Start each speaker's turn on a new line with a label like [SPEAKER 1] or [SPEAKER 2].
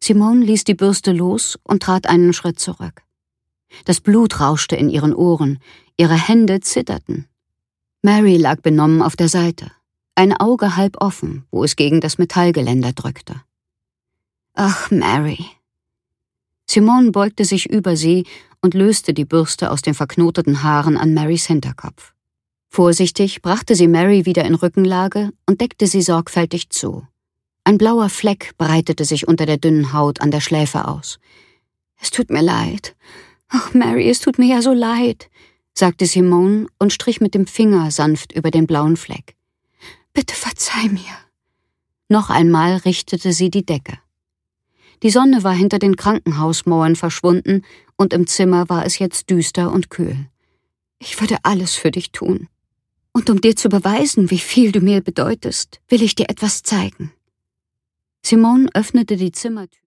[SPEAKER 1] Simone ließ die Bürste los und trat einen Schritt zurück. Das Blut rauschte in ihren Ohren, ihre Hände zitterten. Mary lag benommen auf der Seite, ein Auge halb offen, wo es gegen das Metallgeländer drückte. »Ach, Mary.« Simone beugte sich über sie und löste die Bürste aus den verknoteten Haaren an Marys Hinterkopf. Vorsichtig brachte sie Mary wieder in Rückenlage und deckte sie sorgfältig zu. Ein blauer Fleck breitete sich unter der dünnen Haut an der Schläfe aus. »Es tut mir leid. Ach, Mary, es tut mir ja so leid«, sagte Simone und strich mit dem Finger sanft über den blauen Fleck. »Bitte verzeih mir.« Noch einmal richtete sie die Decke. Die Sonne war hinter den Krankenhausmauern verschwunden und im Zimmer war es jetzt düster und kühl. »Ich würde alles für dich tun. Und um dir zu beweisen, wie viel du mir bedeutest, will ich dir etwas zeigen.« Simone öffnete die Zimmertür.